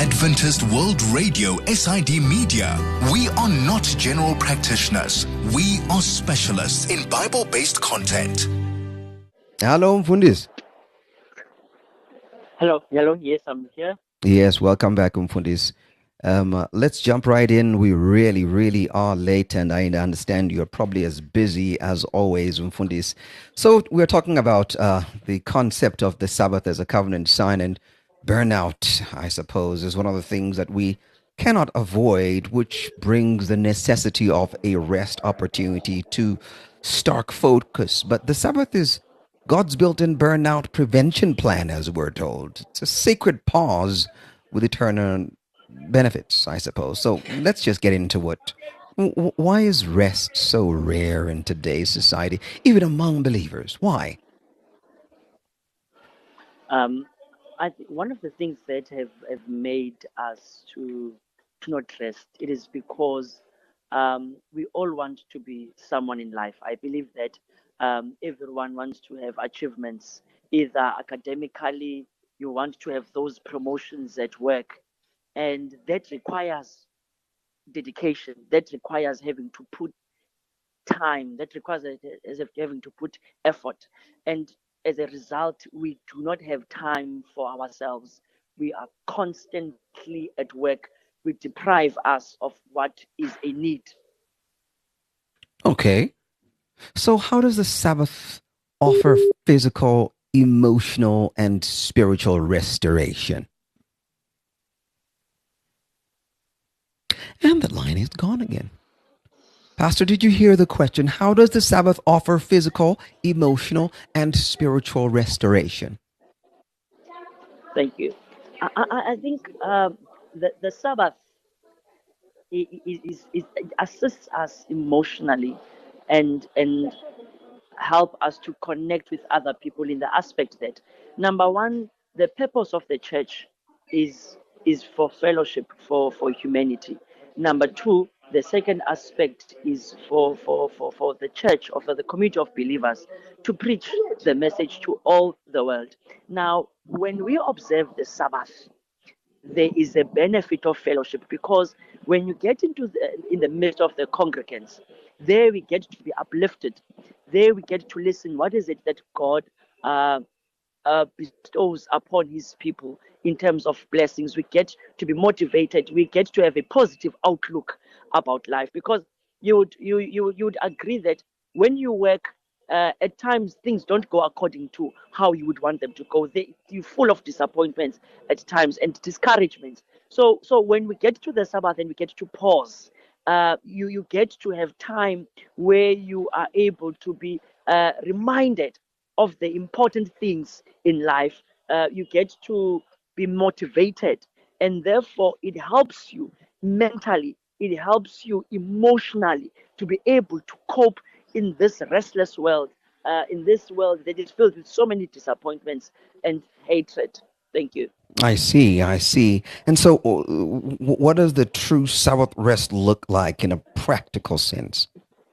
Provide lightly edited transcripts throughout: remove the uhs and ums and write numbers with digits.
Adventist World Radio, SID Media. We are not general practitioners. We are specialists in Bible-based content. Hello, Mfundis. Hello. Yes, I'm here. Yes, welcome back, Mfundis. Let's jump right in. We really are late, and I understand you're probably as busy as always, Mfundis. So we're talking about the concept of the Sabbath as a covenant sign, and burnout, I suppose, is one of the things that we cannot avoid, which brings the necessity of a rest opportunity to stark focus. But the Sabbath is God's built-in burnout prevention plan, as we're told. It's a sacred pause with eternal benefits, I suppose. So let's just get into it. Why is rest so rare in today's society, even among believers? Why? I think one of the things that have made us to not rest, it is because we all want to be someone in life. I believe that everyone wants to have achievements, either academically, you want to have those promotions at work, and that requires dedication, that requires having to put time, that requires having to put effort. And as a result, we do not have time for ourselves. We are constantly at work. We deprive us of what is a need. Okay. So how does the Sabbath offer physical, emotional, and spiritual restoration? And the line is gone again. Pastor, did you hear the question? How does the Sabbath offer physical, emotional, and spiritual restoration? Thank you. I think the Sabbath it assists us emotionally and help us to connect with other people in the aspect that, number one, the purpose of the church is for fellowship, for humanity. Number two, the second aspect is for the church, or for the community of believers, to preach the message to all the world. Now, when we observe the Sabbath, there is a benefit of fellowship, because when you get in the midst of the congregants, there we get to be uplifted. There we get to listen. What is it that God bestows upon His people in terms of blessings? We get to be motivated. We get to have a positive outlook about life, because you would agree that when you work, at times things don't go according to how you would want them to go. You're full of disappointments at times and discouragements. So when we get to the Sabbath and we get to pause, you get to have time where you are able to be reminded of the important things in life. You get to be motivated, and therefore it helps you mentally, it helps you emotionally to be able to cope in this restless world, in this world that is filled with so many disappointments and hatred. Thank you. I see. And so what does the true Sabbath rest look like in a practical sense?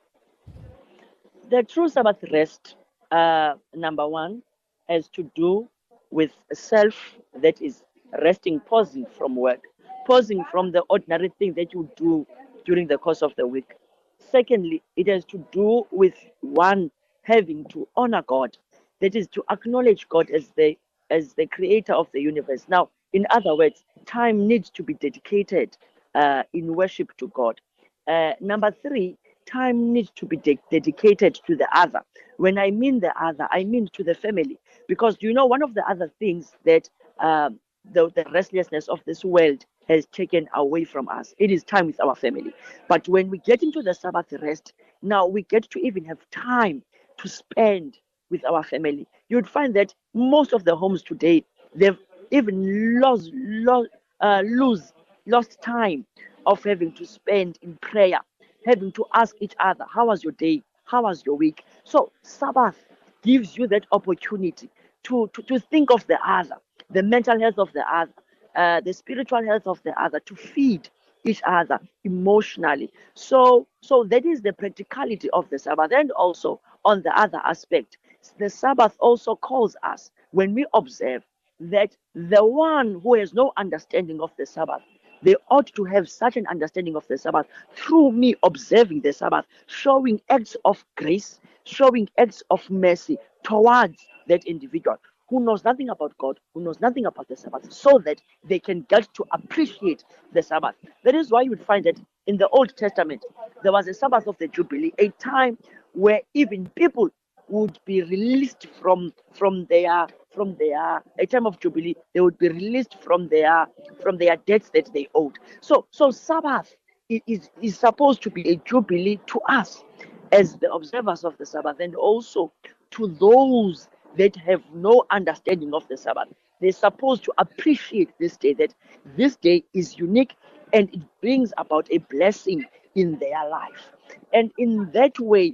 The true Sabbath rest, number one, has to do with self, that is resting, pausing from work, pausing from the ordinary thing that you do during the course of the week. Secondly, it has to do with one having to honor God, that is to acknowledge God as the creator of the universe. Now, in other words, time needs to be dedicated in worship to God. Number three, time needs to be dedicated to the other. When I mean the other, I mean to the family. Because one of the other things that the restlessness of this world has taken away from us, it is time with our family. But when we get into the Sabbath rest, now we get to even have time to spend with our family. You'd find that most of the homes today, they've even lost time of having to spend in prayer, having to ask each other, how was your day? How was your week? So Sabbath gives you that opportunity to think of the other, the mental health of the other, the spiritual health of the other, to feed each other emotionally. So that is the practicality of the Sabbath. And also on the other aspect, the Sabbath also calls us, when we observe, that the one who has no understanding of the Sabbath, they ought to have such an understanding of the Sabbath through me observing the Sabbath, showing acts of grace, showing acts of mercy towards that individual who knows nothing about God, who knows nothing about the Sabbath, so that they can get to appreciate the Sabbath. That is why you would find that in the Old Testament, there was a Sabbath of the Jubilee, a time where even people would be released from their a time of jubilee. They would be released from their debts that they owed. So Sabbath is supposed to be a jubilee to us as the observers of the Sabbath, and also to those that have no understanding of the Sabbath. They're supposed to appreciate this day, that this day is unique and it brings about a blessing in their life. And in that way,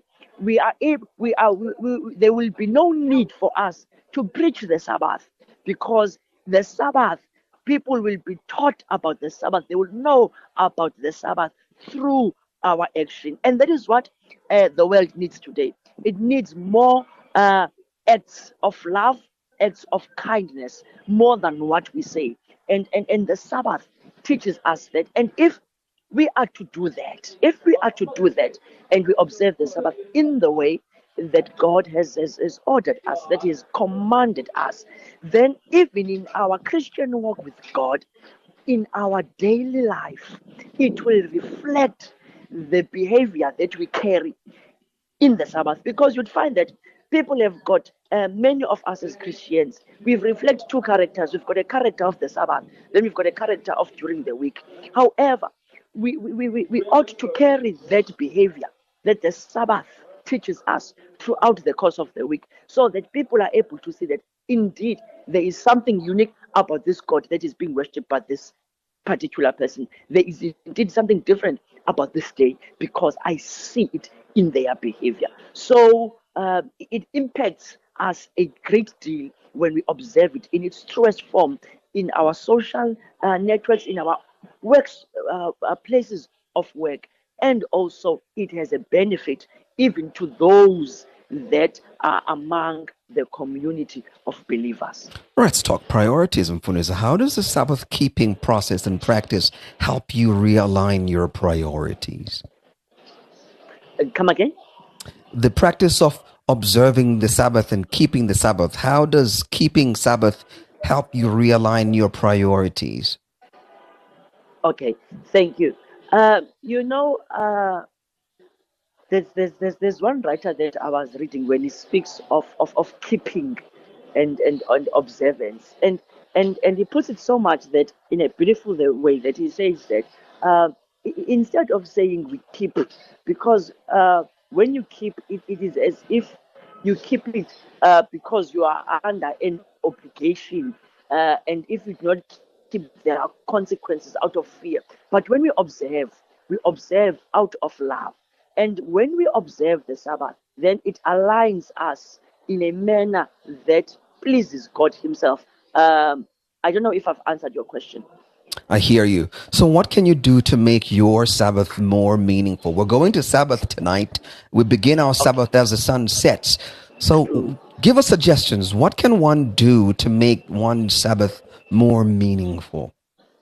there will be no need for us to preach the Sabbath, because the Sabbath, people will be taught about the Sabbath. They will know about the Sabbath through our action. And that is what the world needs today. It needs more acts of love, acts of kindness, more than what we say. And the Sabbath teaches us that. And if we are to do that, and we observe the Sabbath in the way that God has ordered us, that He has commanded us, then even in our Christian walk with God, in our daily life, it will reflect the behavior that we carry in the Sabbath. Because you'd find that people have got, many of us as Christians, we reflect two characters. We've got a character of the Sabbath, then we've got a character of during the week. However, we ought to carry that behavior that the Sabbath teaches us throughout the course of the week, so that people are able to see that indeed there is something unique about this God that is being worshipped by this particular person. There is indeed something different about this day, because I see it in their behavior. So it impacts us a great deal when we observe it in its truest form in our social networks, in our works, places of work, and also it has a benefit even to those that are among the community of believers. Let's talk priorities, Mfundisi. How does the Sabbath keeping process and practice help you realign your priorities? Come again? The practice of observing the Sabbath and keeping the Sabbath, how does keeping Sabbath help you realign your priorities? Okay, thank you. There's one writer that I was reading when he speaks of keeping and observance, and he puts it so much that in a beautiful way that he says that instead of saying we keep it, because when you keep it, it is as if you keep it because you are under an obligation, and if you do not keep, there are consequences out of fear. But when we observe out of love. And when we observe the Sabbath, then it aligns us in a manner that pleases God Himself. I don't know if I've answered your question. I hear you. So what can you do to make your Sabbath more meaningful? We're going to Sabbath tonight. We begin our Sabbath as the sun sets. So give us suggestions. What can one do to make one Sabbath more meaningful?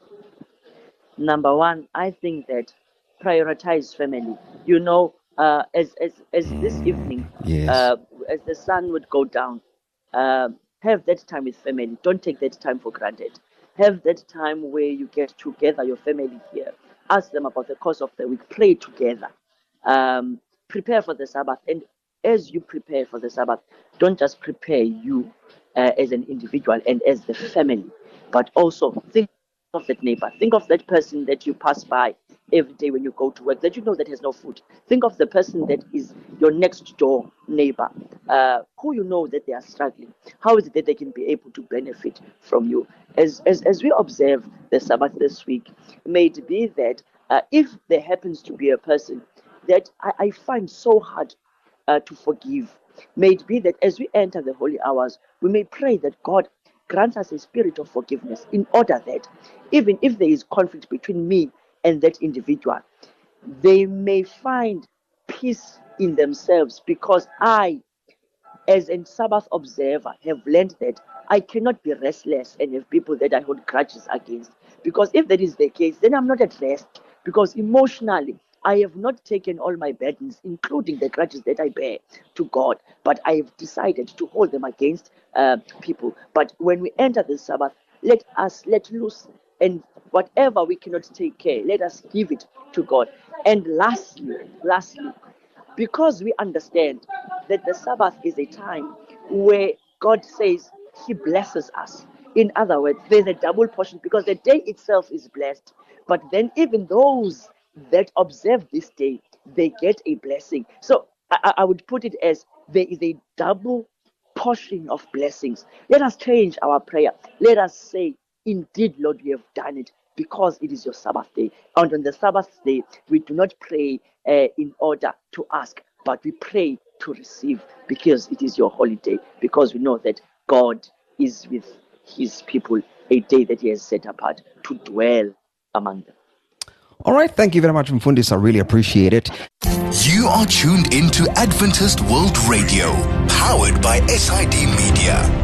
Number one, I think that prioritize family. You know, as this evening, Yes. as the sun would go down, have that time with family. Don't take that time for granted. Have that time where you get together, your family here. Ask them about the course of the week. Pray together. Prepare for the Sabbath. And as you prepare for the Sabbath, don't just prepare you as an individual and as the family, but also think of that neighbor. Think of that person that you pass by every day when you go to work, that you know that has no food. Think of the person that is your next door neighbor, who you know that they are struggling. How is it that they can be able to benefit from you? As we observe the Sabbath this week, may it be that if there happens to be a person that I find so hard to forgive, may it be that as we enter the holy hours, we may pray that God grants us a spirit of forgiveness, in order that even if there is conflict between me and that individual, they may find peace in themselves, because I as a Sabbath observer, have learned that I cannot be restless and have people that I hold grudges against. Because if that is the case, then I'm not at rest. Because emotionally, I have not taken all my burdens, including the grudges that I bear, to God, but I have decided to hold them against people. But when we enter the Sabbath, let us let loose, and whatever we cannot take care, let us give it to God. And lastly, because we understand that the Sabbath is a time where God says He blesses us. In other words, there's a double portion because the day itself is blessed, but then even those that observe this day, they get a blessing. So I would put it as there is a double portion of blessings. Let us change our prayer. Let us say, indeed, Lord, you have done it because it is your Sabbath day. And on the Sabbath day, we do not pray in order to ask, but we pray to receive because it is your holiday, because we know that God is with his people, a day that he has set apart to dwell among them. All right. Thank you very much, Mfundisi. I really appreciate it. You are tuned into Adventist World Radio, powered by SID Media.